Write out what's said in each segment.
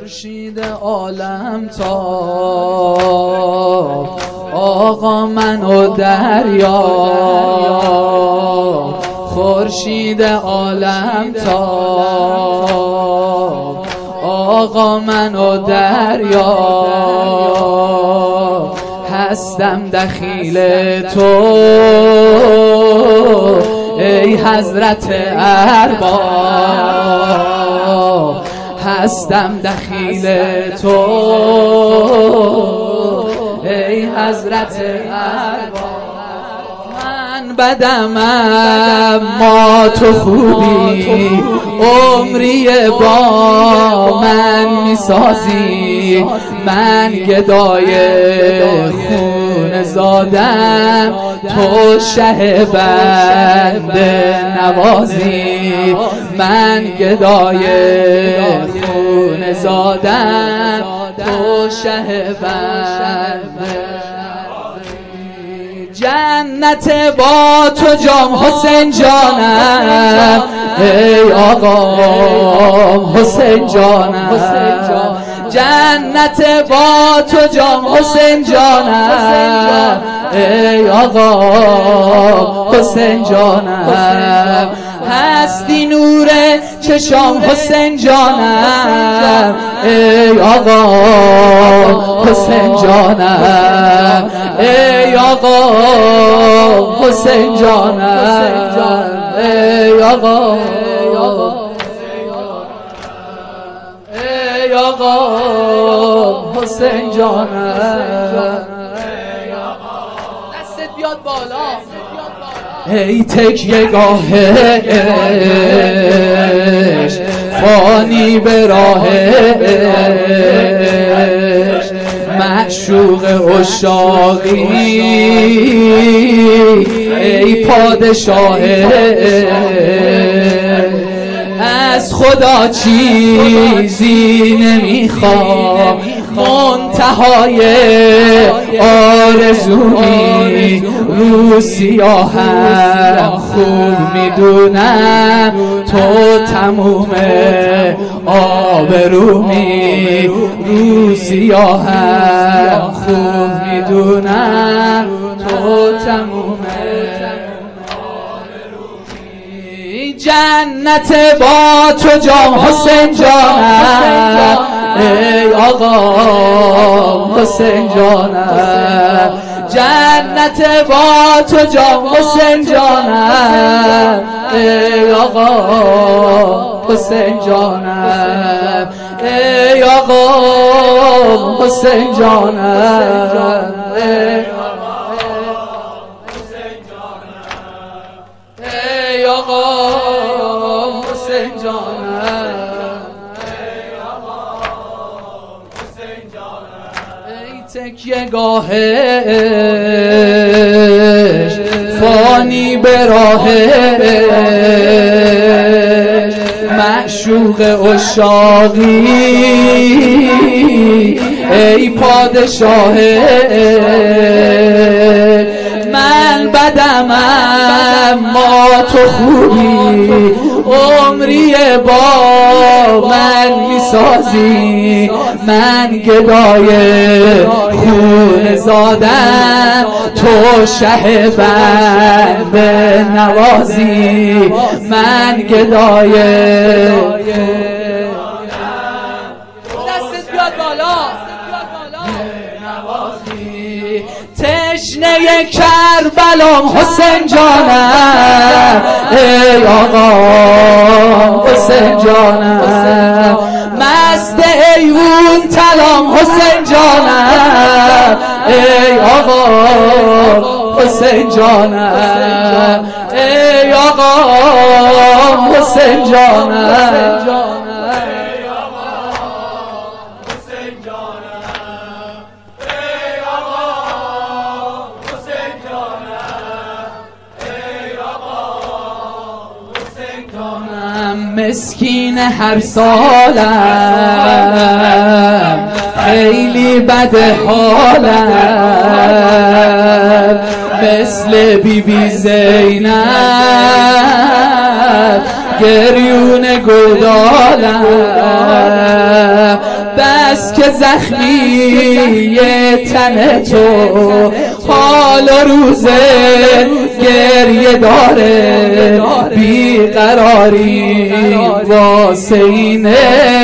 خورشید عالم تا آقا من و دریا، خورشید عالم تا آقا من و دریا، هستم دخیل تو ای حضرت ارباب، هستم دخیل تو ای حضرت ارباب. من بدم اما تو خوبی، عمری با من میسازی، من گدای خون زادم، تو شه بنده نوازی، من گدای خون زادم، تو شه بنده. جنت با تو جام حسین جانم، ای آقا حسین جانم، جنت با تو جام حسین جانم، ای آقا حسین جانم، هستی نور چشام حسین جانم، ای آقا حسین جانم، ای آقا حسین جانم، ای آقا ای آقا حسین جانم، دستت بیاد بالا، ای تکیه گاه عشق، فانی به راه عشق، معشوق عشاقی ای پادشاه عشق، از خدا چیزی نمیخوام، منتهای آرزومی، رو سیاهم خوب میدونم، تو تموم آبرومی، رو سیاهم خوب میدونم، تو تموم جنت با تو جام حسین جانم، ای آقا حسین جانم، جنت با تو جام حسین جانم، ای آقا حسین جانم، ای آقا حسین جانم، ای آقا حسین جانم، ای تکیه گاه عشق، فانی به راه عشق، معشوق عشاقی ای پادشاه عشق، من بدم اما تو خوبی، عمری با من میسازی، من گدای خون زادم، تو شه بنده نوازی، من گدای دستت بیاد بالا نوازی، تشنه کربلام حسین جانم، ای آقا حسین جانم، مست ایوون تلام حسین جانم، ای آقا حسین جانم، ای آقا حسین جانم، مسکین هر سالم، خیلی بد حالم، مثل بی بی زینب گریون گلدالم، است که زخمی تن تو حال و روز گریه داره، بیقراری واسه اینه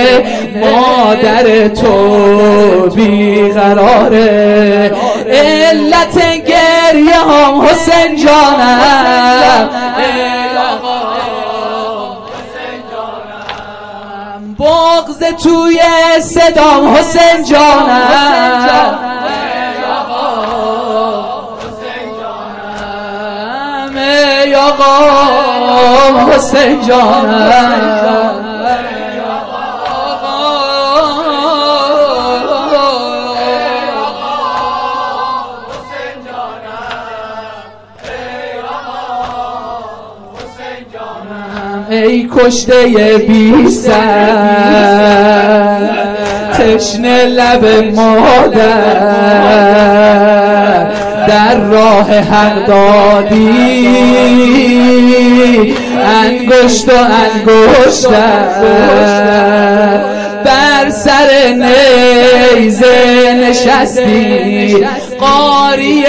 مادر تو بیقراره. علت گریه هم حسین جانم، بغض توی صدام حسین جانم، ای آقا حسین جانم، ای کشته بی سر تشنه لب مادر، در راه حق دادی انگشت و انگشتر، بر سر نیزه نشستی قاری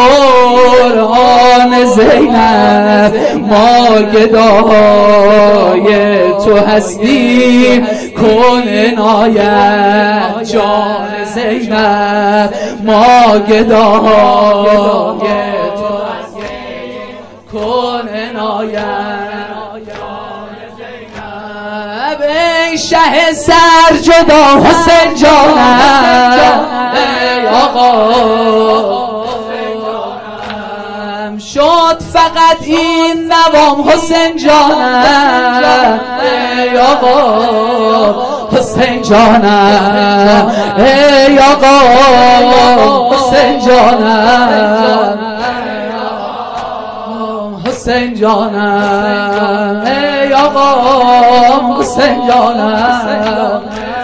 قرآن زینب، ما گدای تو هستیم کن عنایت جان زینب، ما گدای تو هستیم کن عنایت جان زینب. ای شه سر جدا حسین جانم، ای آقا شد فقط این نوام حسین جانم، ای آقا حسین جانم، ای آقا حسین جانم، حسین جانم، ای آقا حسین جانم.